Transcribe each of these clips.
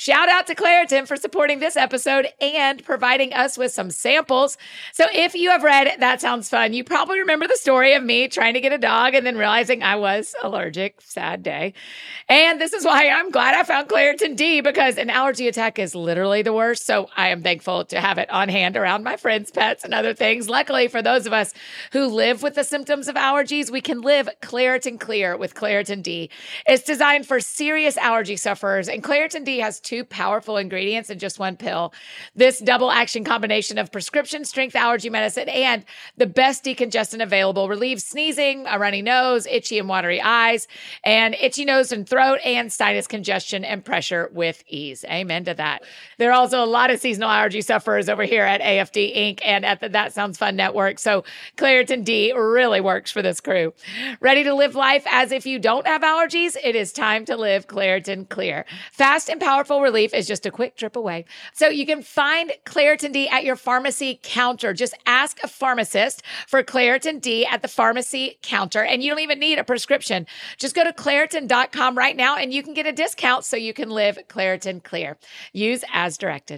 Shout out to Claritin for supporting this episode and providing us with some samples. So if you have read That Sounds Fun, you probably remember the story of me trying to get a dog and then realizing I was allergic. Sad day. And this is why I'm glad I found Claritin D, because an allergy attack is literally the worst. So I am thankful to have it on hand around my friends, pets, and other things. Luckily, for those of us who live with the symptoms of allergies, we can live Claritin Clear with Claritin D. It's designed for serious allergy sufferers, and Claritin D has 2 powerful ingredients in just 1 pill. This double action combination of prescription strength allergy medicine and the best decongestant available relieves sneezing, a runny nose, itchy and watery eyes, and itchy nose and throat, and sinus congestion and pressure with ease. Amen to that. There are also a lot of seasonal allergy sufferers over here at AFD Inc. and at the That Sounds Fun Network. So Claritin D really works for this crew. Ready to live life as if you don't have allergies? It is time to live Claritin Clear. Fast and powerful relief is just a quick trip away. So you can find Claritin D at your pharmacy counter. Just ask a pharmacist for Claritin D at the pharmacy counter, and you don't even need a prescription. Just go to Claritin.com right now and you can get a discount so you can live Claritin Clear. Use as directed.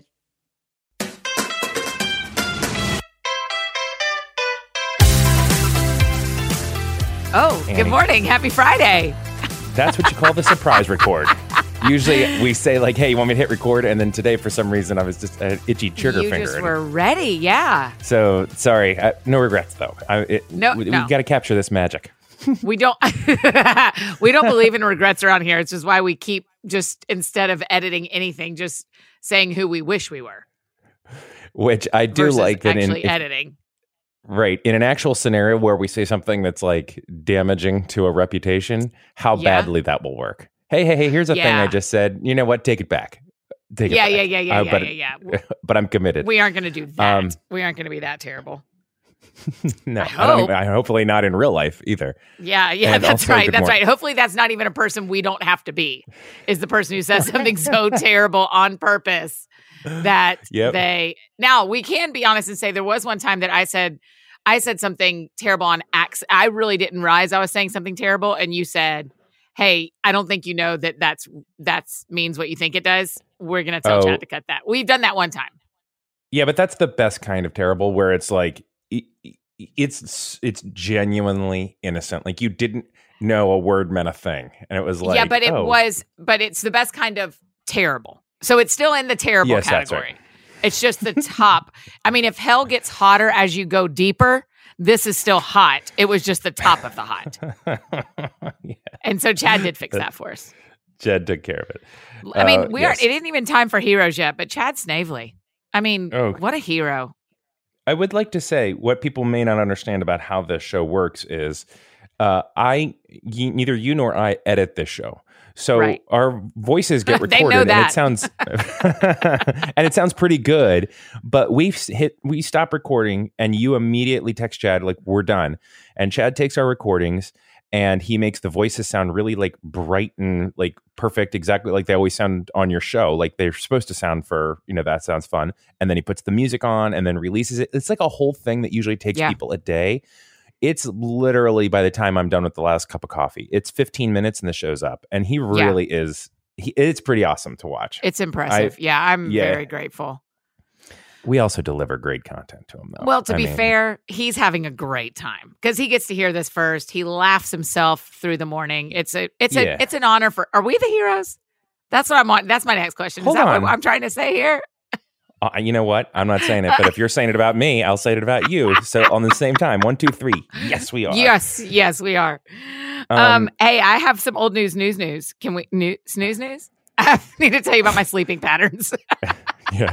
Oh, Annie. Good morning. Happy Friday. That's what you call the surprise record. Usually we say like, hey, you want me to hit record? And then today, for some reason, I was just an itchy trigger finger. You just were ready, yeah. So, sorry. No regrets, though. No. We got to capture this magic. We don't we don't believe in regrets around here. It's just why we keep just, instead of editing anything, just saying who we wish we were. Which I do like. That actually editing. Right. In an actual scenario where we say something that's like damaging to a reputation, how badly that will work. Hey, here's a thing I just said. You know what? Take it back. Take it back. Yeah. But I'm committed. We aren't going to do that. We aren't going to be that terrible. No, hopefully not in real life either. Yeah, And that's also, right. good That's morning. right. Hopefully that's not even a person we don't have to be, is the person who says something so terrible on purpose that they... Now, we can be honest and say there was one time that I said something terrible on accident. I really didn't realize I was saying something terrible, and you said, hey, I don't think you know that's means what you think it does. We're going to tell Chad to cut that. We've done that one time. Yeah, but that's the best kind of terrible, where it's like, it's genuinely innocent. Like you didn't know a word meant a thing. And it was like, but it's the best kind of terrible. So it's still in the terrible category. That's right. It's just the top. I mean, if hell gets hotter as you go deeper, this is still hot. It was just the top of the hot. Yeah. And so Chad did fix that for us. Chad took care of it. I mean, it isn't even time for heroes yet, but Chad Snavely. I mean, what a hero. I would like to say what people may not understand about how this show works is neither you nor I edit this show. So our voices get recorded and it sounds pretty good, but we stop recording and you immediately text Chad like we're done. And Chad takes our recordings and he makes the voices sound really like bright and like perfect, exactly like they always sound on your show. Like they're supposed to sound for, That Sounds Fun. And then he puts the music on and then releases it. It's like a whole thing that usually takes people a day. It's literally, by the time I'm done with the last cup of coffee, it's 15 minutes and the show's up. And he really is, it's pretty awesome to watch. It's impressive. I'm very grateful. We also deliver great content to him, though. Well, to be fair, he's having a great time because he gets to hear this first. He laughs himself through the morning. It's an honor for. Are we the heroes? That's what I'm on. That's my next question. Is that what I'm trying to say here? You know what? I'm not saying it, but if you're saying it about me, I'll say it about you. So on the same time, 1, 2, 3. Yes, we are. Yes, we are. Hey, I have some old news. Can we snooze news? I need to tell you about my sleeping patterns. Yeah.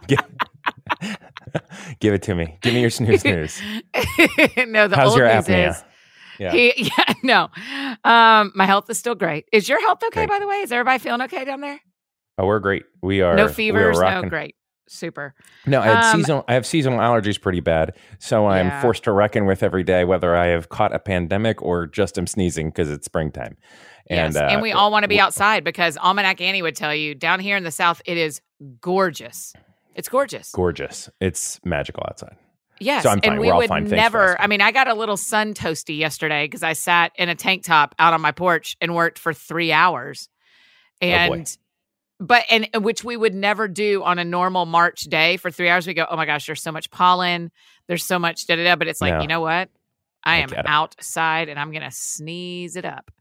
Give it to me. Give me your snooze news. No, How's old your news apnea? is my health is still great. Is your health okay, Great. by the way? Is everybody feeling okay down there? Oh, we're great. We are. No fevers. No, great. Super. No, I have seasonal allergies pretty bad, so I'm forced to reckon with every day whether I have caught a pandemic or just am sneezing because it's springtime. And we all want to be outside because Almanac Annie would tell you down here in the South it is gorgeous. It's gorgeous. Gorgeous. It's magical outside. Yes, so I'm fine. And we would never. I mean, I got a little sun toasty yesterday because I sat in a tank top out on my porch and worked for 3 hours, and and which we would never do on a normal March day for 3 hours. We go, oh my gosh, there's so much pollen. There's so much da-da-da. But it's like, you know what? I am outside and I'm going to sneeze it up.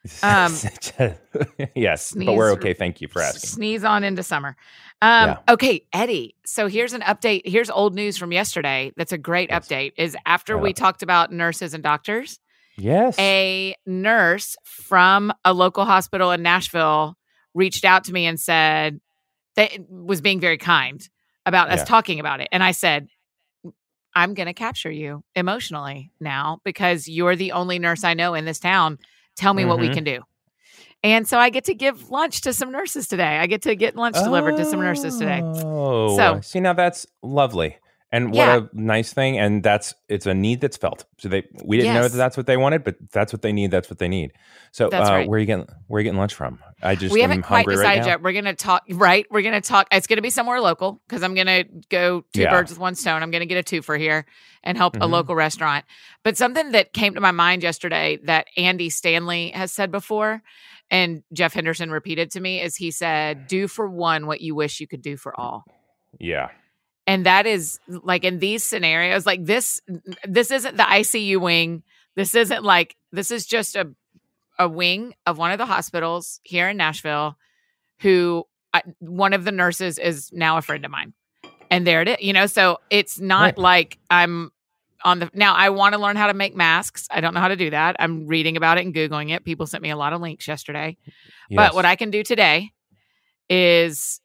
Yes, sneeze, but we're okay. Thank you for asking. Sneeze on into summer. Okay, Eddie. So here's an update. Here's old news from yesterday. That's a great update. Is after we talked about nurses and doctors. Yes. A nurse from a local hospital in Nashville reached out to me and said that was being very kind about us talking about it. And I said, I'm going to capture you emotionally now because you're the only nurse I know in this town. Tell me what we can do. And so I get to give lunch to some nurses today. I get to get lunch delivered to some nurses today. Oh, so see, now that's lovely. And what a nice thing. And it's a need that's felt. So we didn't know that that's what they wanted, but that's what they need. That's what they need. So right. where are you getting lunch from? We haven't quite decided yet. We're going to talk, right? We're going to talk. It's going to be somewhere local because I'm going to go two birds with one stone. I'm going to get a twofer here and help a local restaurant. But something that came to my mind yesterday that Andy Stanley has said before, and Jeff Henderson repeated to me, is he said, do for one what you wish you could do for all. Yeah. And that is like in these scenarios, like this isn't the ICU wing. This is just a wing of one of the hospitals here in Nashville who one of the nurses is now a friend of mine. And there it is, so it's not like I'm now I want to learn how to make masks. I don't know how to do that. I'm reading about it and Googling it. People sent me a lot of links yesterday. Yes. But what I can do today is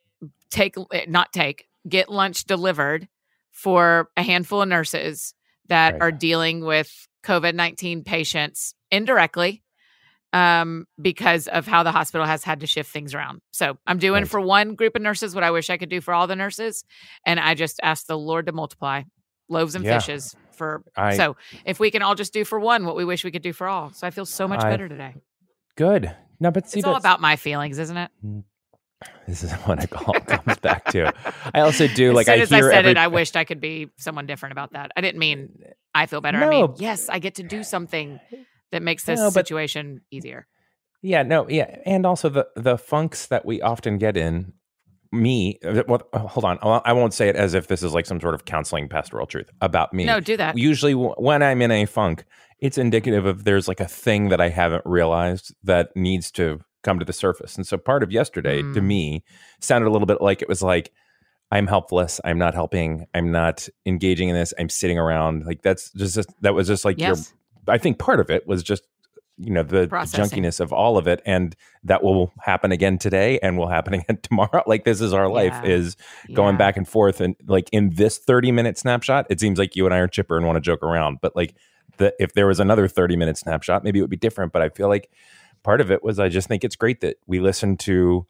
get lunch delivered for a handful of nurses that are dealing with COVID-19 patients indirectly because of how the hospital has had to shift things around. So I'm doing for one group of nurses what I wish I could do for all the nurses. And I just asked the Lord to multiply loaves and fishes so if we can all just do for one what we wish we could do for all. So I feel so much better today. Good. No, but see, it's all about my feelings, isn't it? This is what it all comes back to. I also do as soon as I said it, I wished I could be someone different about that. I didn't mean I feel better. No. I mean, yes, I get to do something that makes this situation easier. Yeah, no, yeah. And also the funks that we often get in hold on. I won't say it as if this is like some sort of counseling pastoral truth about me. No, do that. Usually when I'm in a funk, it's indicative of there's like a thing that I haven't realized that needs to come to the surface. And so part of yesterday to me sounded a little bit like it was like, I'm helpless. I'm not helping. I'm not engaging in this. I'm sitting around. Like that was just like I think part of it was just, the junkiness of all of it. And that will happen again today and will happen again tomorrow. Like this is our life is going back and forth. And like in this 30-minute snapshot, it seems like you and I are chipper and want to joke around. But like if there was another 30-minute snapshot, maybe it would be different. But I feel like part of it was I just think it's great that we listen to,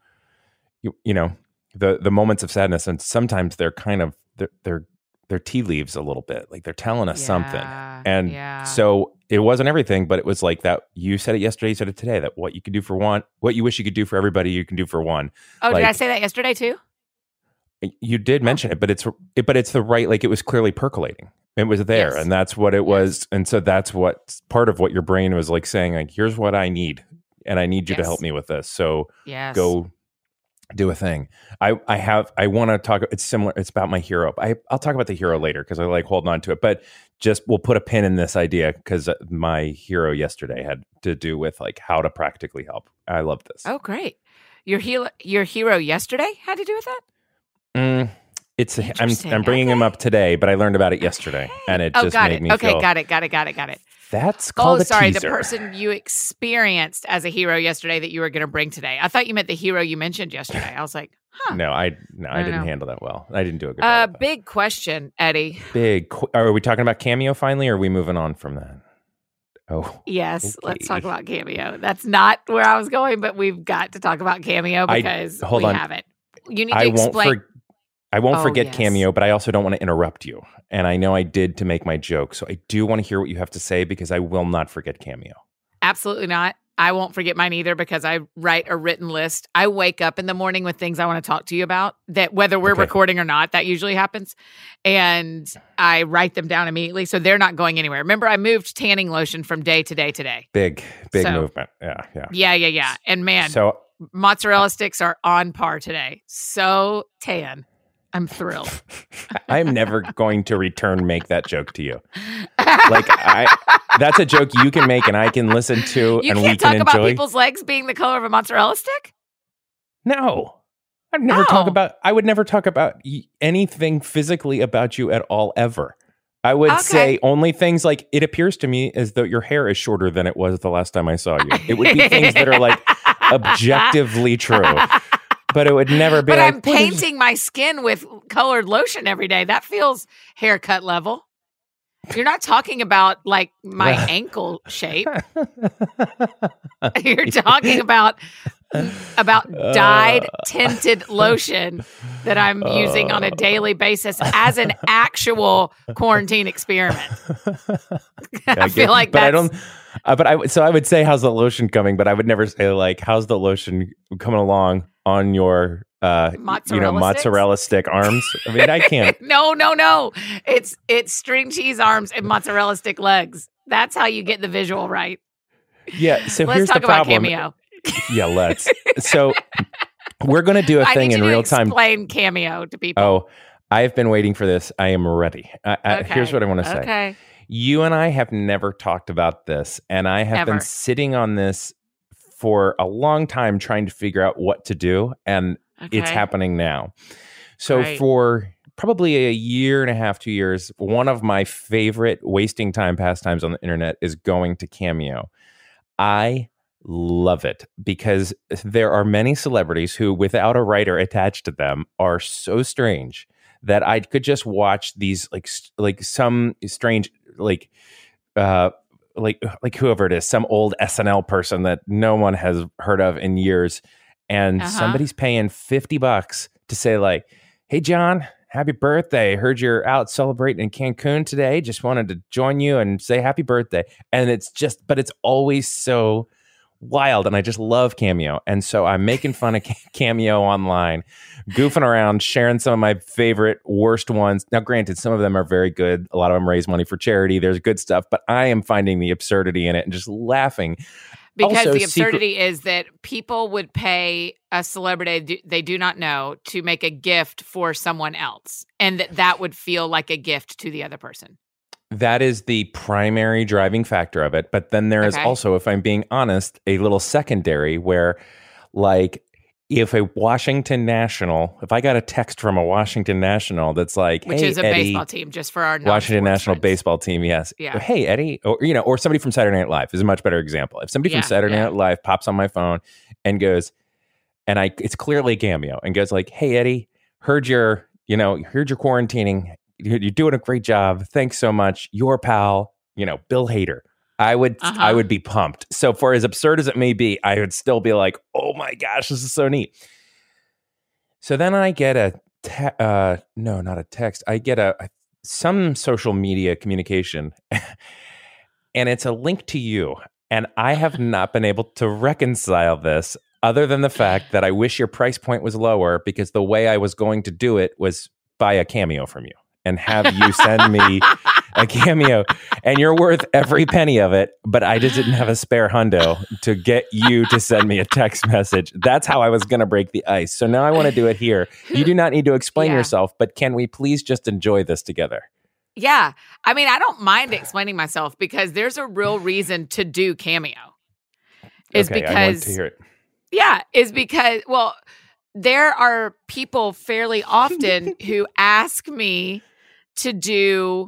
the moments of sadness. And sometimes they're kind of, they're tea leaves a little bit. Like they're telling us something. And so it wasn't everything, but it was like that. You said it yesterday, you said it today, that what you could do for one, what you wish you could do for everybody, you can do for one. Oh, did I say that yesterday too? You did mention it, but it's the right, like it was clearly percolating. It was there and that's what it was. And so that's what part of what your brain was like saying, like, here's what I need. And I need you to help me with this. So go do a thing. I want to talk. It's similar. It's about my hero. I'll talk about the hero later because I like holding on to it. But just we'll put a pin in this idea because my hero yesterday had to do with like how to practically help. I love this. Oh, great! Your hero yesterday had to do with that. I'm bringing him up today, but I learned about it yesterday, and it just made me feel. Got it. That's called a teaser. The person you experienced as a hero yesterday that you were going to bring today. I thought you meant the hero you mentioned yesterday. I was like, huh. No, I didn't handle that well. I didn't do a good job. Big question, Eddie. Are we talking about Cameo finally, or are we moving on from that? Oh, yes. Okay. Let's talk about Cameo. That's not where I was going, but we've got to talk about Cameo because we haven't. You need to explain. I won't forget Cameo, but I also don't want to interrupt you. And I know I did to make my joke. So I do want to hear what you have to say because I will not forget Cameo. Absolutely not. I won't forget mine either because I write a written list. I wake up in the morning with things I want to talk to you about, that whether we're recording or not, that usually happens. And I write them down immediately. So they're not going anywhere. Remember, I moved tanning lotion from day to day today. Big movement. Yeah. And man, mozzarella sticks are on par today. So tan. I'm thrilled. I'm never going to make that joke to you. That's a joke you can make and I can listen to and we can enjoy. You can't talk about people's legs being the color of a mozzarella stick? No. I would never talk about anything physically about you at all, ever. I would say only things like, it appears to me as though your hair is shorter than it was the last time I saw you. It would be things that are like objectively true. But it would never be But I'm painting my skin with colored lotion every day. That feels haircut level. You're not talking about like my ankle shape. You're talking about dyed tinted lotion that I'm using on a daily basis as an actual quarantine experiment. I feel like that's... So I would say, how's the lotion coming? But I would never say like, how's the lotion coming along on your mozzarella stick arms? I mean, I can't. No. It's string cheese arms and mozzarella stick legs. That's how you get the visual right. Yeah. So let's here's talk the problem. About Cameo. Yeah, let's. So we're going to do a thing in real time. Explain Cameo to people. Oh, I've been waiting for this. I am ready. Here's what I want to say. Okay. You and I have never talked about this, and I have been sitting on this for a long time trying to figure out what to do, and it's happening now. So for probably a year and a half, 2 years, one of my favorite wasting time pastimes on the internet is going to Cameo. I love it because there are many celebrities who, without a writer attached to them, are so strange that I could just watch these like some strange like whoever it is, some old SNL person that no one has heard of in years, and somebody's paying $50 to say like, "Hey John, happy birthday. Heard you're out celebrating in Cancun today. Just wanted to join you and say happy birthday." And it's always so wild, and I just love Cameo. And so I'm making fun of Cameo online, goofing around, sharing some of my favorite worst ones. Now granted, some of them are very good, a lot of them raise money for charity, there's good stuff, but I am finding the absurdity in it and just laughing because also, the absurdity is that people would pay a celebrity they do not know to make a gift for someone else, and that would feel like a gift to the other person. That is the primary driving factor of it. But then there is also, if I'm being honest, a little secondary where, like, if a Washington National, if I got a text from a Washington National that's like, which is a Eddie, baseball team, just for our Washington National friends. Baseball team, yes. Yeah. Hey, Eddie, or somebody from Saturday Night Live is a much better example. If somebody from Saturday Night Live pops on my phone and goes, it's clearly Cameo, and goes like, "Hey, Eddie, heard you're quarantining. You're doing a great job. Thanks so much. Your pal, Bill Hader." I would be pumped. So for as absurd as it may be, I would still be like, "Oh my gosh, this is so neat." So then I get not a text. I get some social media communication, and it's a link to you. And I have not been able to reconcile this, other than the fact that I wish your price point was lower, because the way I was going to do it was buy a Cameo from you and have you send me a Cameo, and you're worth every penny of it, but I just didn't have a spare hundo to get you to send me a text message. That's how I was going to break the ice. So now I want to do it here. You do not need to explain yourself, but can we please just enjoy this together? Yeah. I mean, I don't mind explaining myself because there's a real reason to do Cameo. I want to hear it. Yeah, is because, well, there are people fairly often who ask me to do,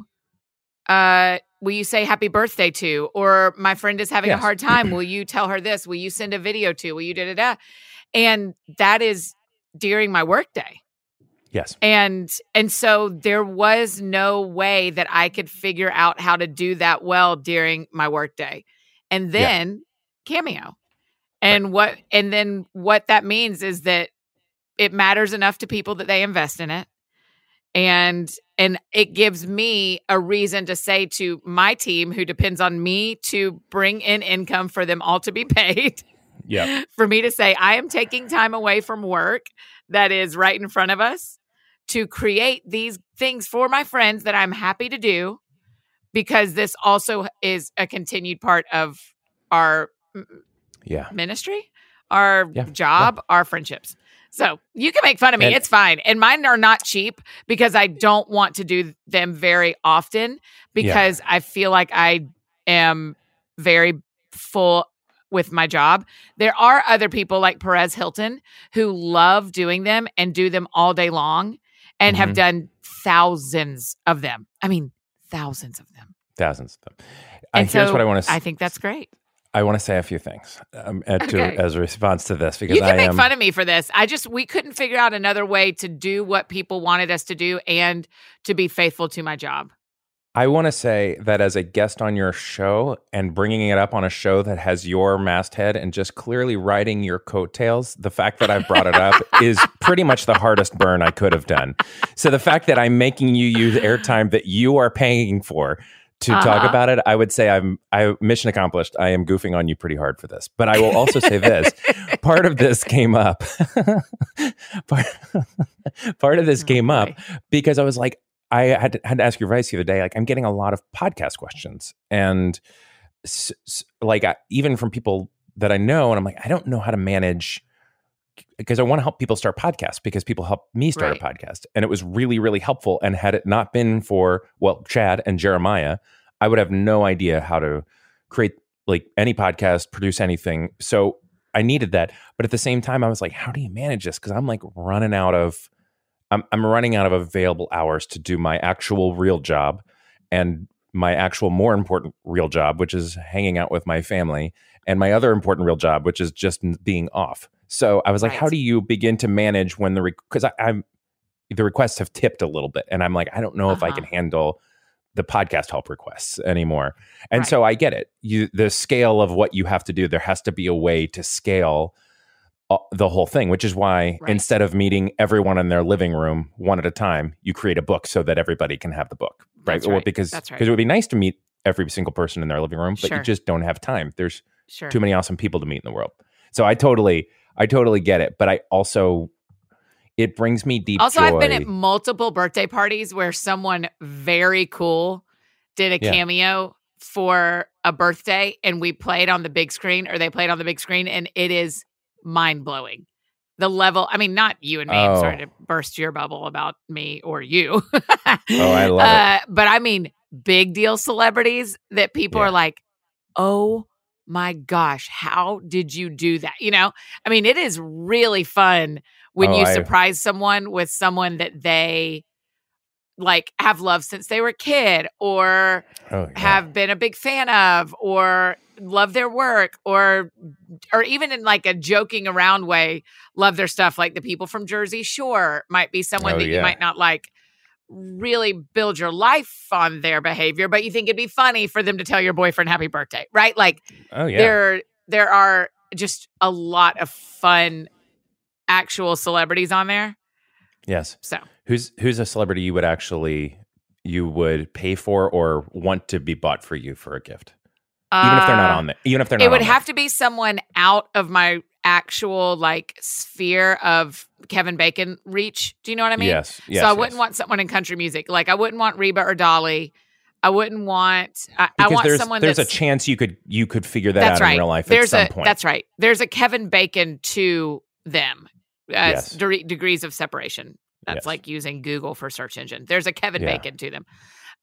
will you say happy birthday to? Or my friend is having a hard time. Will you tell her this? Will you send a video to? Will you da-da-da? And that is during my workday. Yes. And so there was no way that I could figure out how to do that well during my workday. And then Cameo. And what that means is that it matters enough to people that they invest in it. And it gives me a reason to say to my team, who depends on me to bring in income for them all to be paid. Yeah. For me to say, I am taking time away from work that is right in front of us to create these things for my friends that I'm happy to do, because this also is a continued part of our ministry, our job, our friendships. So you can make fun of me. It's fine. And mine are not cheap because I don't want to do them very often because I feel like I am very full with my job. There are other people like Perez Hilton who love doing them and do them all day long and have done thousands of them. I mean, thousands of them. Thousands of them. Here's what I want to say. I think that's great. I want to say a few things as a response to this, because you can make fun of me for this. We couldn't figure out another way to do what people wanted us to do and to be faithful to my job. I want to say that as a guest on your show and bringing it up on a show that has your masthead and just clearly riding your coattails, the fact that I've brought it up is pretty much the hardest burn I could have done. So the fact that I'm making you use airtime that you are paying for to talk about it, I would say I mission accomplished. I am goofing on you pretty hard for this. But I will also say this. Part of this came up. part of this came up because I was like, I had to ask your advice the other day. Like, I'm getting a lot of podcast questions. And even from people that I know, and I'm like, I don't know how to manage, because I want to help people start podcasts because people helped me start a podcast. And it was really, really helpful. And had it not been for, Chad and Jeremiah, I would have no idea how to create like any podcast, produce anything. So I needed that. But at the same time, I was like, how do you manage this? Because I'm like running out of available hours to do my actual real job and my actual more important real job, which is hanging out with my family, and my other important real job, which is just being off. So I was like, how do you begin to manage when because the requests have tipped a little bit, and I'm like, I don't know if I can handle the podcast help requests anymore. And so I get it. The scale of what you have to do, there has to be a way to scale the whole thing, which is why instead of meeting everyone in their living room one at a time, you create a book so that everybody can have the book, right? Or because it would be nice to meet every single person in their living room, but you just don't have time. There's too many awesome people to meet in the world. So I totally get it, but I also, it brings me deep joy. I've been at multiple birthday parties where someone very cool did a cameo for a birthday, and we played on the big screen, or they played on the big screen, and it is mind-blowing. The level, I mean, not you and me. I'm sorry to burst your bubble about me or you. I love it. But I mean, big deal celebrities that people are like, oh my gosh, how did you do that? You know, I mean, it is really fun when you surprise someone with someone that they like have loved since they were a kid, or have been a big fan of, or love their work, or even in like a joking around way, love their stuff. Like the people from Jersey Shore might be someone that you might not like really build your life on their behavior, but you think it'd be funny for them to tell your boyfriend happy birthday, right? Like there are just a lot of fun actual celebrities on there. Yes. So who's a celebrity you would pay for or want to be bought for you for a gift? Even if they're not on there. It would have to be someone out of my actual like sphere of Kevin Bacon reach. Do you know what I mean? Yes. So I wouldn't want someone in country music. Like I wouldn't want Reba or Dolly. I wouldn't want. I want someone. There's a chance you could figure that out in real life at some point. That's right. There's a Kevin Bacon to them. Degrees of separation. That's like using Google for search engine. There's a Kevin Bacon to them.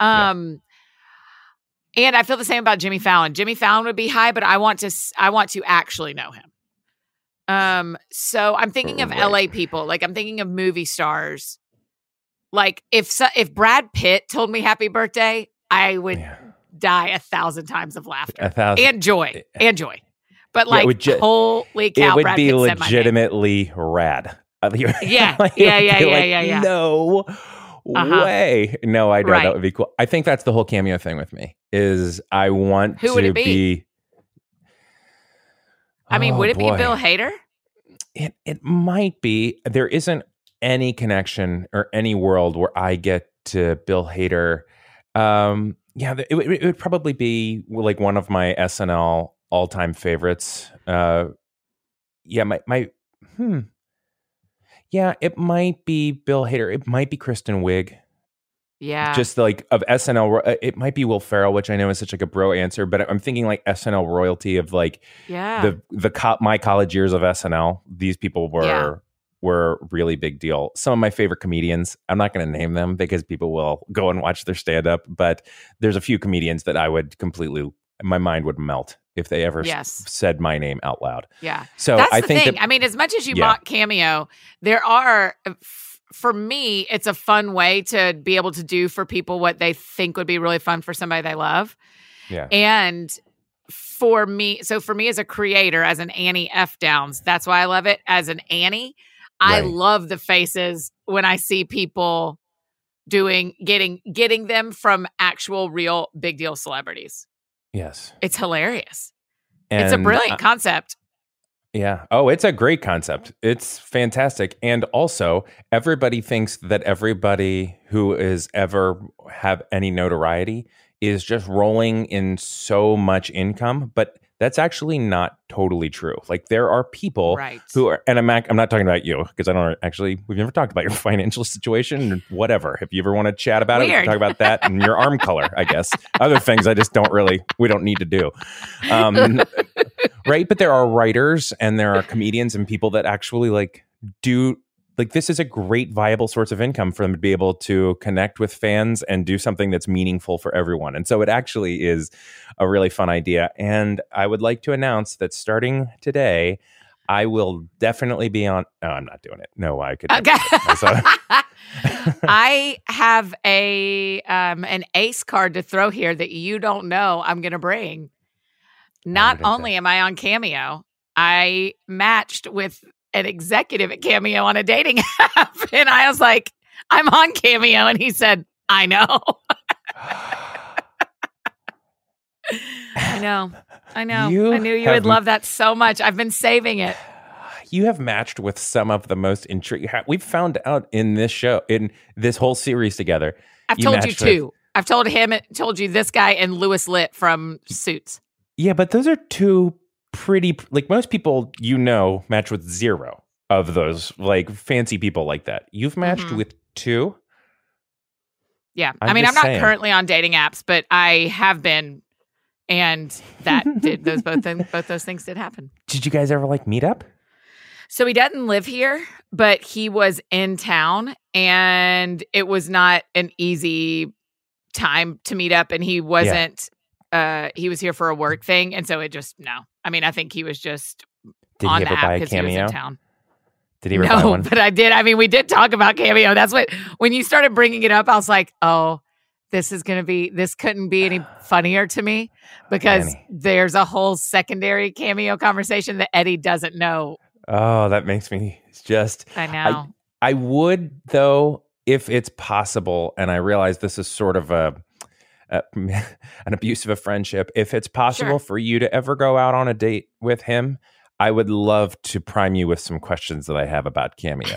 And I feel the same about Jimmy Fallon. Jimmy Fallon would be high, but I want to actually know him. So I'm thinking of LA people. Like I'm thinking of movie stars. Like if Brad Pitt told me happy birthday, I would die 1,000 times of laughter and joy. But like, holy cow, it would Brad be Pitt legitimately rad. Yeah. No way. No, I know that would be cool. I think that's the whole cameo thing with me. Is I want Who would it be? I mean, would it be Bill Hader? It might be. There isn't any connection or any world where I get to Bill Hader, it would probably be like one of my SNL all-time favorites. It might be Bill Hader. It might be Kristen Wiig. Yeah. Just like of SNL, it might be Will Ferrell, which I know is such like a bro answer, but I'm thinking like SNL royalty of like my college years of SNL. These people were really big deal. Some of my favorite comedians, I'm not going to name them because people will go and watch their stand up, but there's a few comedians that I would my mind would melt if they ever said my name out loud. Yeah. So that's the thing. I mean, as much as you mock Cameo, there are, for me, it's a fun way to be able to do for people what they think would be really fun for somebody they love. Yeah. And for me as a creator, as an Annie F. Downs, that's why I love it. As an Annie, I love the faces when I see people getting them from actual real big deal celebrities. Yes. It's hilarious. And it's a brilliant concept. Yeah. Oh, it's a great concept. It's fantastic. And also, everybody thinks that everybody who is ever have any notoriety is just rolling in so much income, but that's actually not totally true. Like there are people who are, and I'm not talking about you because we've never talked about your financial situation or whatever. If you ever want to chat about it, we can talk about that and your arm color, I guess. Other things we don't need to do. Right. But there are writers and there are comedians and people that actually this is a great viable source of income for them to be able to connect with fans and do something that's meaningful for everyone. And so it actually is a really fun idea. And I would like to announce that starting today, I will definitely be on. No, I'm not doing it. No, I could. Okay. I have an ace card to throw here that you don't know I'm going to bring. Not only am I on Cameo, I matched with an executive at Cameo on a dating app. And I was like, I'm on Cameo. And he said, I know. I know. I knew you would love that so much. I've been saving it. You have matched with some of the most intriguing. We've found out in this show, in this whole series together. I've told you two. I've told you this guy and Louis Litt from Suits. Yeah, but those are two pretty, like most people, match with zero of those like fancy people like that. You've matched with two. Yeah. I'm not currently on dating apps, but I have been. And that did both those things did happen. Did you guys ever meet up? So he doesn't live here, but he was in town and it was not an easy time to meet up. And he wasn't, he was here for a work thing. And so I think he was just on the app because he was in town. Did he ever buy one? But I did. We did talk about Cameo. That's when you started bringing it up, I was like, oh, this couldn't be any funnier to me because there's a whole secondary Cameo conversation that Eddie doesn't know. Oh, that makes me just... I know. I would, though, if it's possible, and I realize this is sort of an abuse of a friendship, if it's possible for you to ever go out on a date with him, I would love to prime you with some questions that I have about Cameo.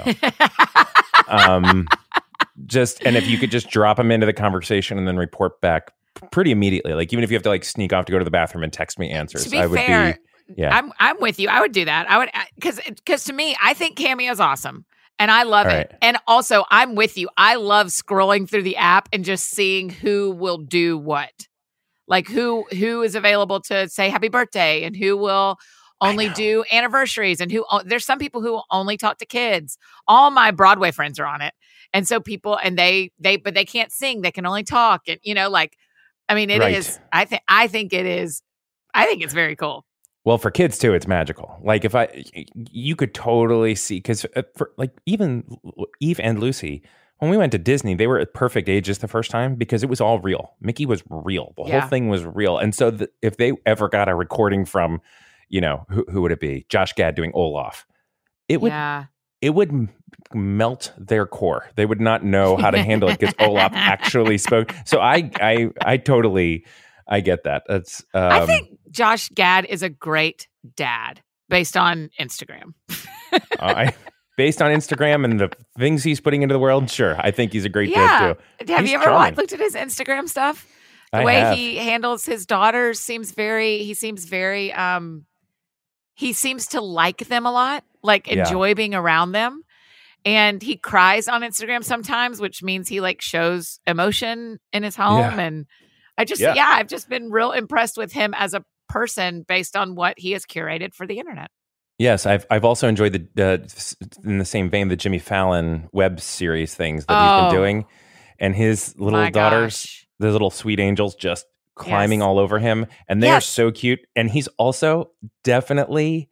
And if you could just drop them into the conversation and then report back pretty immediately, even if you have to sneak off to go to the bathroom and text me answers. To be fair, I'm with you. I would do that. I would, because to me, I think Cameo is awesome and I love it. And also, I'm with you. I love scrolling through the app and just seeing who will do what, who is available to say happy birthday and who will only do anniversaries and there's some people who only talk to kids. All my Broadway friends are on it. And so people, and but they can't sing. They can only talk. And, it is, I think it's very cool. Well, for kids too, it's magical. You could totally see, because even Eve and Lucy, when we went to Disney, they were at perfect ages the first time because it was all real. Mickey was real. The whole thing was real. And so if they ever got a recording from, who would it be? Josh Gad doing Olaf. It would melt their core. They would not know how to handle it because Olaf actually spoke. So I get that. That's I think Josh Gad is a great dad based on Instagram. based on Instagram and the things he's putting into the world, sure, I think he's a great dad too. Have you ever looked at his Instagram stuff? The way he handles his daughters he seems to like them a lot, like enjoy being around them. And he cries on Instagram sometimes, which means he like shows emotion in his home. And I've just been real impressed with him as a person based on what he has curated for the internet. Yes, I've also enjoyed in the same vein, the Jimmy Fallon web series things that he's been doing, and his little daughters, the little sweet angels, just climbing all over him, and they are so cute. And he's also definitely,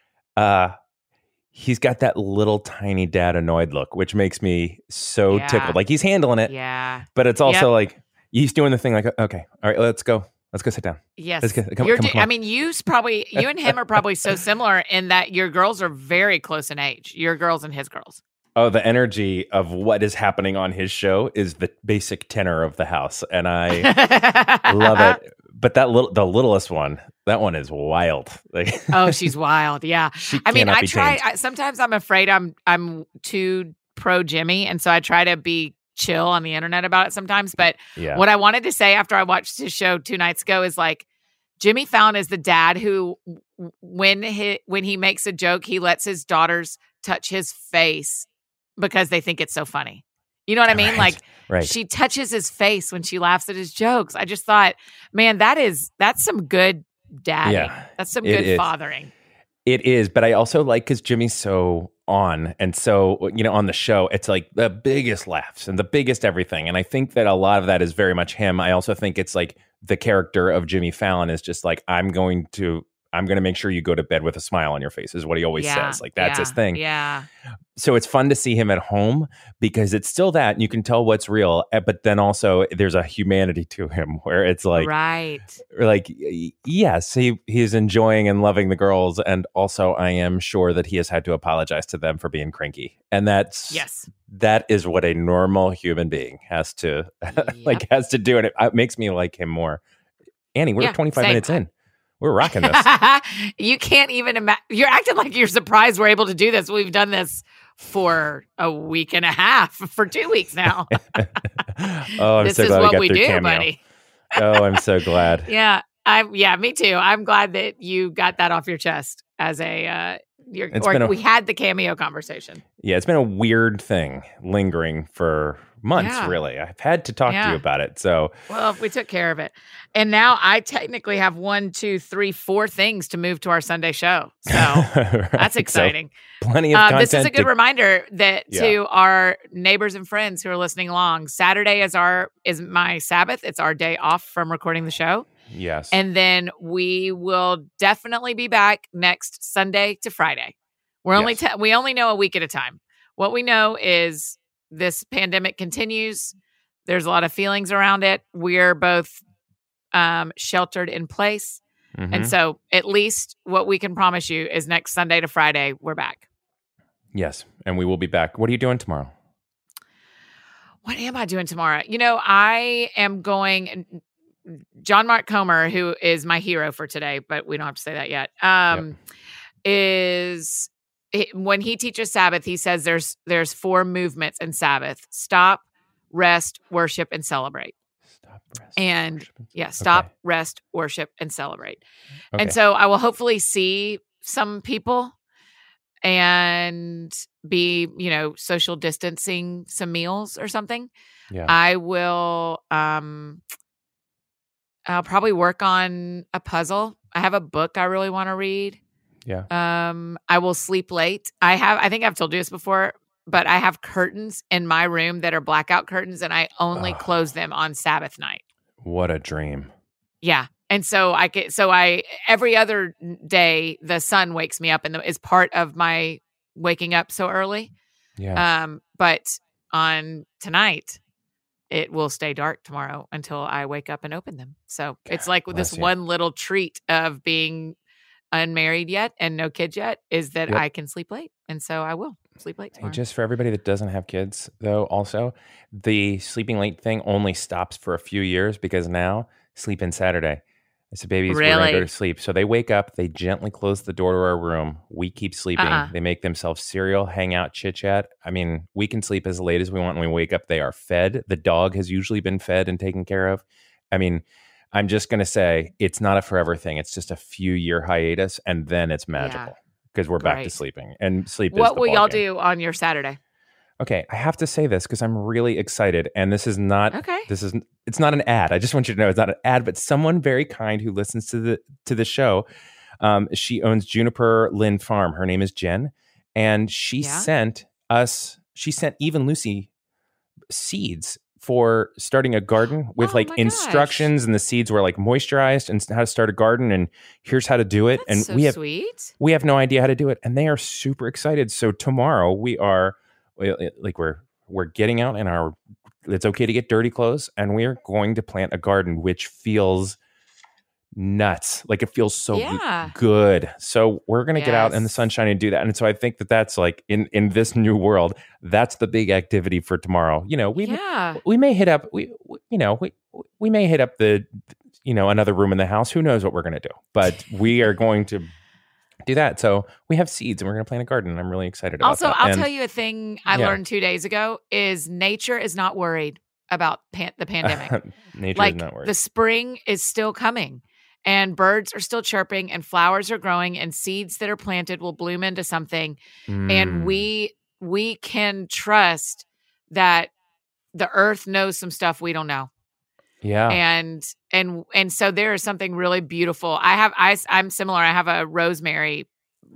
he's got that little tiny dad annoyed look, which makes me so tickled. Like he's handling it, but it's also like he's doing the thing. Like, okay, all right, let's go sit down. Yes. Come on. I mean, you and him are probably so similar in that your girls are very close in age, your girls and his girls. Oh, the energy of what is happening on his show is the basic tenor of the house. And I love it. But the littlest one, that one is wild. Like, oh, she's wild. Yeah. Sometimes I'm afraid I'm too pro Jimmy. And so I try to be chill on the internet about it sometimes. But what I wanted to say after I watched his show 2 nights ago is like, Jimmy Fallon is the dad who, when he makes a joke, he lets his daughters touch his face because they think it's so funny. You know what I mean? She touches his face when she laughs at his jokes. I just thought, man, that's some good dadding. Yeah, that's some good fathering. It is, but I also like because Jimmy's so on, and so on the show, it's like the biggest laughs and the biggest everything. And I think that a lot of that is very much him. I also think it's like the character of Jimmy Fallon is just like, I'm going to make sure you go to bed with a smile on your face, is what he always says. Like that's his thing. Yeah. So it's fun to see him at home because it's still that, and you can tell what's real, but then also there's a humanity to him where it's like, yes, he is enjoying and loving the girls. And also I am sure that he has had to apologize to them for being cranky. And that is what a normal human being has to has to do. And it makes me like him more. Annie, we're 25 minutes in. We're rocking this. You can't even imagine. You're acting like you're surprised we're able to do this. We've done this for a week and a half, for 2 weeks now. I'm this so is glad what we do, Cameo. buddy. Oh, I'm so glad. Me too. I'm glad that you got that off your chest as we had the Cameo conversation. Yeah, it's been a weird thing lingering for months, really. I've had to talk to you about it. So, well, we took care of it. And now I technically have 1, 2, 3, 4 things to move to our Sunday show. So that's exciting. So plenty of content. This is a good reminder that to our neighbors and friends who are listening along, Saturday is my Sabbath. It's our day off from recording the show. Yes. And then we will definitely be back next Sunday to Friday. We only know a week at a time. What we know is this pandemic continues. There's a lot of feelings around it. We're both sheltered in place. Mm-hmm. And so at least what we can promise you is next Sunday to Friday, we're back. Yes. And we will be back. What are you doing tomorrow? What am I doing tomorrow? I am going... John Mark Comer, who is my hero for today, but we don't have to say that yet, when he teaches Sabbath, he says there's 4 movements in Sabbath: stop, rest, worship, and celebrate. Rest, worship, and celebrate. Okay. And so I will hopefully see some people and be, social distancing some meals or something. Yeah. I will, I'll probably work on a puzzle. I have a book I really want to read. Yeah. I will sleep late. I think I've told you this before, but I have curtains in my room that are blackout curtains, and I only close them on Sabbath night. What a dream. Yeah. And so every other day the sun wakes me up and is part of my waking up so early. Yeah. But on tonight, it will stay dark tomorrow until I wake up and open them. So it's like this one little treat of being unmarried yet and no kids yet is that I can sleep late. And so I will sleep late tomorrow. Hey, just for everybody that doesn't have kids, though, also, the sleeping late thing only stops for a few years because now sleep in Saturday. I said, babies, we're going to go to sleep. So they wake up, they gently close the door to our room. We keep sleeping. They make themselves cereal, hang out, chit chat. I mean, we can sleep as late as we want. When we wake up, they are fed. The dog has usually been fed and taken care of. I mean, I'm just going to say it's not a forever thing. It's just a few year hiatus, and then it's magical because we're back to sleeping. And sleep What will y'all do on your Saturday? Okay, I have to say this because I'm really excited, and this is not. It's not an ad. I just want you to know it's not an ad, but someone very kind who listens to the show. She owns Juniper Lynn Farm. Her name is Jen, and she sent even Lucy seeds for starting a garden with instructions, and the seeds were like moisturized and how to start a garden, and here's how to do it. That's and sweet. We have no idea how to do it, and they are super excited. So tomorrow we are. Like we're getting out in our it's okay to get dirty clothes, and we are going to plant a garden, which feels nuts. Like it feels so good. So we're going to get out in the sunshine and do that. And so I think that's like in this new world, that's the big activity for tomorrow. You know, we may hit up we may hit up the another room in the house. Who knows what we're going to do? But we are going to do that. So we have seeds and we're going to plant a garden. And I'm really excited about that. Also, I'll tell you a thing I learned 2 days ago is nature is not worried about the pandemic. Nature is not worried. The spring is still coming and birds are still chirping and flowers are growing and seeds that are planted will bloom into something. And we can trust that the earth knows some stuff we don't know. Yeah. And so there is something really beautiful. I'm similar. I have a rosemary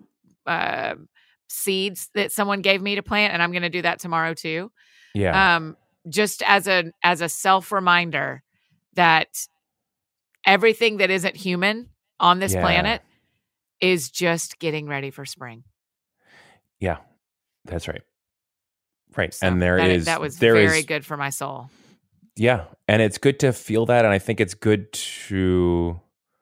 seeds that someone gave me to plant, and I'm going to do that tomorrow too. Yeah. Just as a self reminder that everything that isn't human on this planet is just getting ready for spring. Yeah. That's right. Right. So and that was very good for my soul. Yeah. And it's good to feel that. And I think it's good to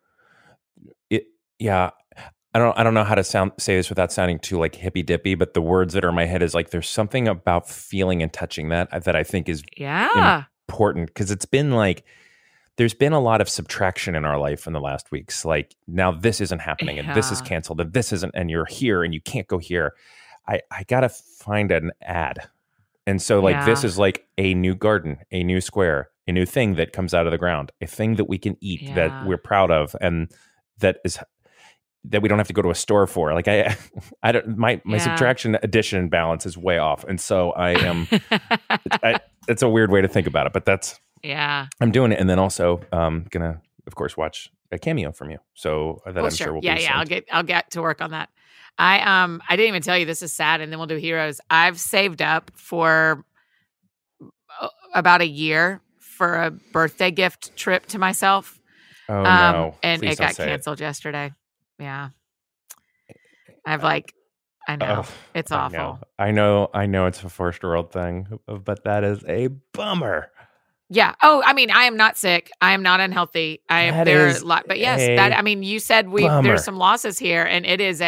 I don't know how to say this without sounding too like hippy dippy, but the words that are in my head is like, there's something about feeling and touching that I think is important. Cause it's been like, there's been a lot of subtraction in our life in the last weeks. Like now this isn't happening and this is canceled and this isn't, and you're here and you can't go here. I got to find an ad. And so this is like a new garden, a new square, a new thing that comes out of the ground, a thing that we can eat that we're proud of. And that we don't have to go to a store for. Like I don't, my subtraction addition balance is way off. And so I am, it's a weird way to think about it, but that's, I'm doing it. And then also gonna, of course, watch a cameo from you. So that I'm sure will be sent. I'll get to work on that. I didn't even tell you, this is sad, and then we'll do heroes. I've saved up for about a year for a birthday gift trip to myself. Oh no. And please it got canceled yesterday. Yeah. I know. It's awful. I know it's a first world thing, but that is a bummer. Yeah. Oh, I mean, I am not sick. I am not unhealthy. There's a lot, but yes, you said there's some losses here, and it is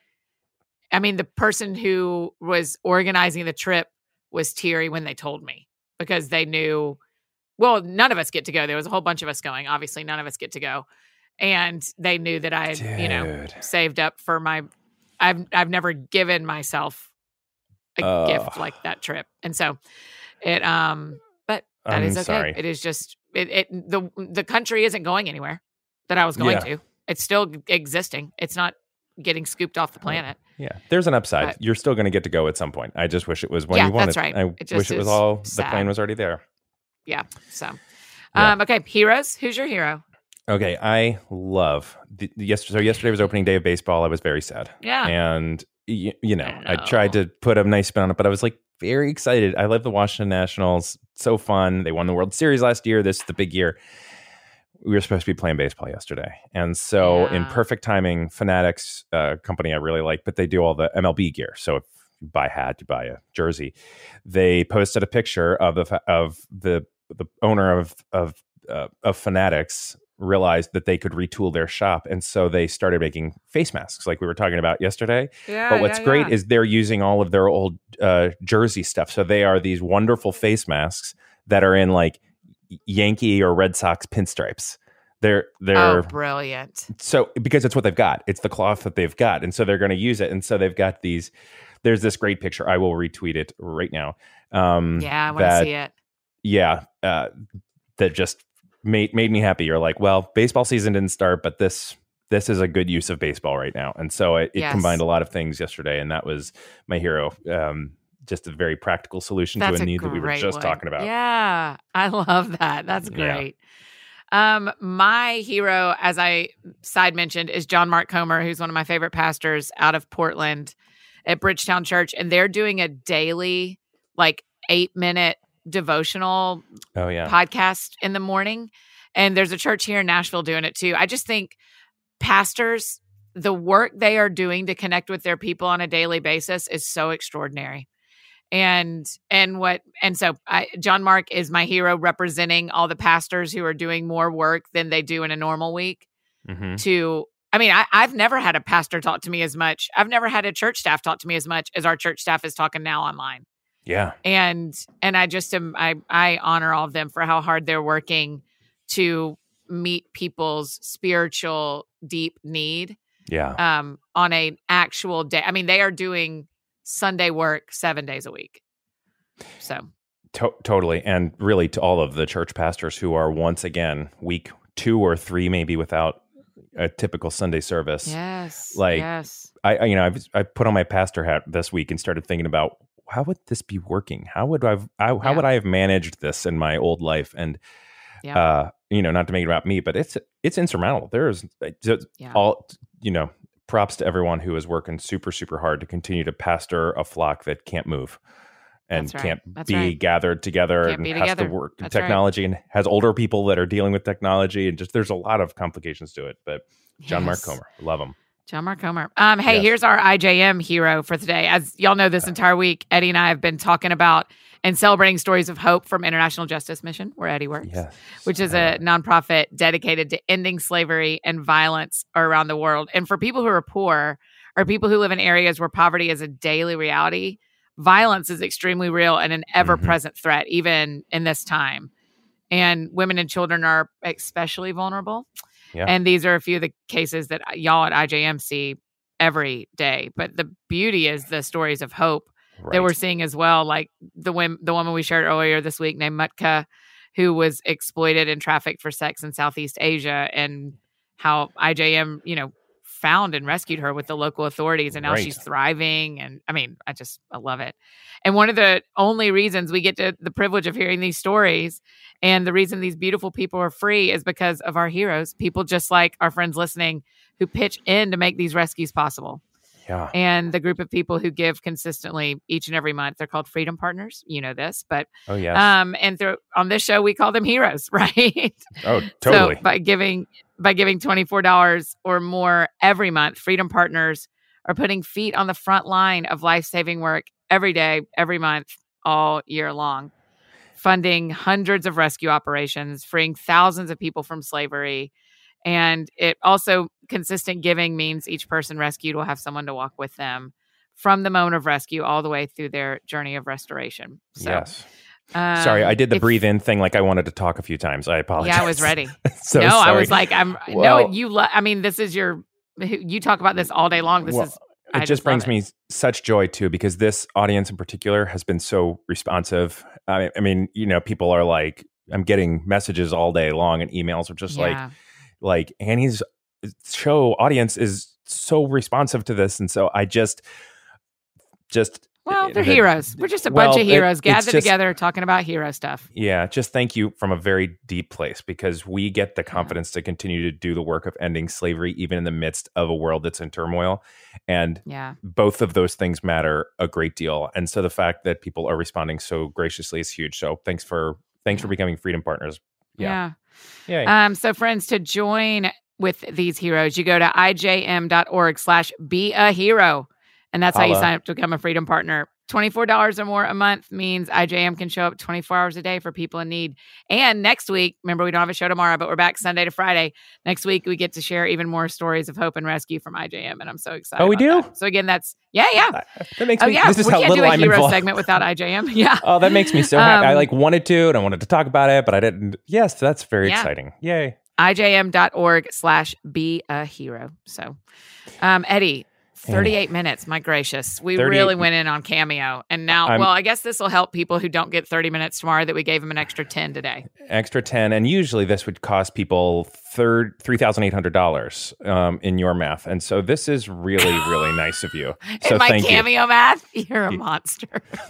the person who was organizing the trip was teary when they told me, because they knew, well, none of us get to go. There was a whole bunch of us going. Obviously, none of us get to go. And they knew that I had, saved up for I've never given myself a gift like that trip. And so it, but that is okay. Sorry. It is just, the country isn't going anywhere that I was going to. It's still existing. It's not getting scooped off the planet. Yeah. There's an upside. But you're still going to get to go at some point. I just wish it was when you wanted. That's right. I wish it was all, sad. The plane was already there. Yeah. So, okay. Heroes. Who's your hero? Okay. I love so yesterday was opening day of baseball. I was very sad. Yeah. And I tried to put a nice spin on it, but I was like very excited. I love the Washington Nationals. So fun. They won the World Series last year. This is the big year. We were supposed to be playing baseball yesterday. And so in perfect timing, Fanatics, company I really like, but they do all the MLB gear. So if you buy a hat, you buy a jersey. They posted a picture of the owner of Fanatics realized that they could retool their shop. And so they started making face masks like we were talking about yesterday. Yeah, but what's great is they're using all of their old jersey stuff. So they are these wonderful face masks that are in like Yankee or Red Sox pinstripes They're brilliant. So because it's what they've got. It's the cloth that they've got. And so they're going to use it. And so they've got there's this great picture. I will retweet it right now. I want to see it. Yeah. That just made me happy. You're like, well, baseball season didn't start, but this is a good use of baseball right now. And so it combined a lot of things yesterday. And that was my hero. Just a very practical solution to a need that we were just talking about. Yeah. I love that. That's great. My hero, as I side mentioned, is John Mark Comer, who's one of my favorite pastors out of Portland at Bridgetown Church. And they're doing a daily, 8-minute devotional podcast in the morning. And there's a church here in Nashville doing it too. I just think pastors, the work they are doing to connect with their people on a daily basis is so extraordinary. And so John Mark is my hero, representing all the pastors who are doing more work than they do in a normal week. I've never had a pastor talk to me as much. I've never had a church staff talk to me as much as our church staff is talking now online. Yeah. And I just I honor all of them for how hard they're working to meet people's spiritual deep need. Yeah. On an actual day. I mean, they are doing Sunday work 7 days a week. So totally. And really to all of the church pastors who are once again week 2 or 3 maybe without a typical Sunday service. Yes. I put on my pastor hat this week and started thinking about how would this be working? How would I have managed this in my old life? And not to make it about me, but it's insurmountable. There's props to everyone who is working super, super hard to continue to pastor a flock that can't move and can't be gathered together and has to work in technology and has older people that are dealing with technology. And just, there's a lot of complications to it, but John Mark Comer, love him. John Mark Comer. Here's our IJM hero for today. As y'all know, this entire week, Eddie and I have been talking about and celebrating stories of hope from International Justice Mission, where Eddie works, which is a nonprofit dedicated to ending slavery and violence around the world. And for people who are poor or people who live in areas where poverty is a daily reality, violence is extremely real and an ever-present threat, even in this time. And women and children are especially vulnerable. Yeah. And these are a few of the cases that y'all at IJM see every day. But the beauty is the stories of hope that we're seeing as well. Like the woman we shared earlier this week named Mutka, who was exploited and trafficked for sex in Southeast Asia, and how IJM, found and rescued her with the local authorities. And now she's thriving. And I love it. And one of the only reasons we get to the privilege of hearing these stories and the reason these beautiful people are free is because of our heroes, people just like our friends listening who pitch in to make these rescues possible. Yeah. And the group of people who give consistently each and every month, they're called Freedom Partners. You know this, but and on this show we call them heroes, right? Oh, totally. So by giving $24 or more every month, Freedom Partners are putting feet on the front line of life-saving work every day, every month, all year long, funding hundreds of rescue operations, freeing thousands of people from slavery. And it also, consistent giving means each person rescued will have someone to walk with them from the moment of rescue all the way through their journey of restoration. So, yes. Sorry, I did the breathe in thing like I wanted to talk a few times. I apologize. Yeah, I was ready. Sorry. I was like, this is you talk about this all day long. It just brings me such joy too, because this audience in particular has been so responsive. People are like, I'm getting messages all day long and emails are just like Annie's show audience is so responsive to this. And so I just they're heroes. We're just a bunch of heroes gathered together talking about hero stuff. Yeah. Just thank you from a very deep place, because we get the confidence to continue to do the work of ending slavery, even in the midst of a world that's in turmoil. And both of those things matter a great deal. And so the fact that people are responding so graciously is huge. So thanks for becoming Freedom Partners. Yeah. So friends, to join with these heroes, you go to ijm.org/beahero. And that's how you sign up to become a Freedom Partner. $24 or more a month means IJM can show up 24 hours a day for people in need. And next week, remember, we don't have a show tomorrow, but we're back Sunday to Friday. Next week, we get to share even more stories of hope and rescue from IJM. And I'm so excited. Oh, we do? That. So again, that's, That makes me, this is how little I'm involved. We can't do a hero segment without IJM. Yeah. Oh, that makes me so happy. I wanted to, and I wanted to talk about it, but I didn't. Yes, that's very exciting. Yay. ijm.org/beahero. So, Eddie, 38 minutes. My gracious. We really went in on Cameo. And now, I guess this will help people who don't get 30 minutes tomorrow that we gave them an extra 10 today. Extra 10. And usually this would cost people $3,800 in your math. And so this is really, really nice of you. So in my Cameo math, you're a monster.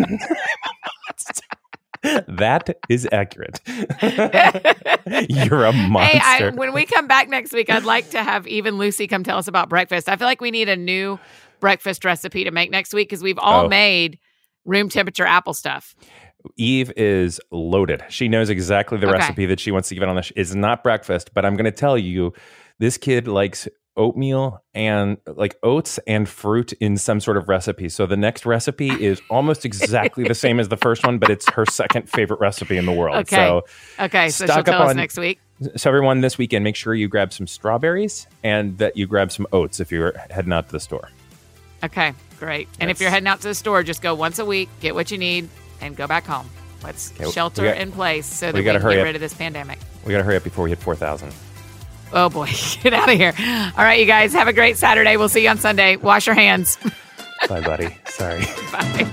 That is accurate. You're a monster. Hey, when we come back next week, I'd like to have even Lucy come tell us about breakfast. I feel like we need a new breakfast recipe to make next week because we've all made room temperature apple stuff. Eve is loaded. She knows exactly the recipe that she wants to give it on. It's not breakfast, but I'm going to tell you, this kid likes oatmeal and like oats and fruit in some sort of recipe. So the next recipe is almost exactly the same as the first one, but it's her second favorite recipe in the world. Okay. So she'll tell us next week. So everyone, this weekend, make sure you grab some strawberries and that you grab some oats if you're heading out to the store. Okay, great. And if you're heading out to the store, just go once a week, get what you need, and go back home. Let's shelter in place so that we can get rid of this pandemic. We got to hurry up before we hit 4,000. Oh, boy. Get out of here. All right, you guys. Have a great Saturday. We'll see you on Sunday. Wash your hands. Bye, buddy. Sorry. Bye.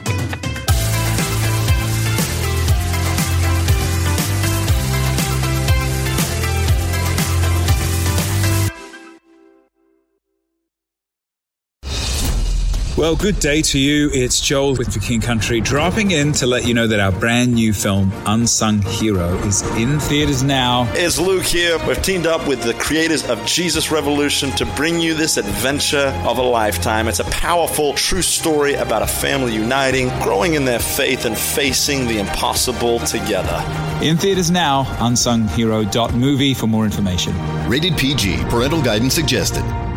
Well, good day to you. It's Joel with For King Country, dropping in to let you know that our brand new film, Unsung Hero, is in theaters now. It's Luke here. We've teamed up with the creators of Jesus Revolution to bring you this adventure of a lifetime. It's a powerful, true story about a family uniting, growing in their faith, and facing the impossible together. In theaters now, unsunghero.movie for more information. Rated PG. Parental guidance suggested.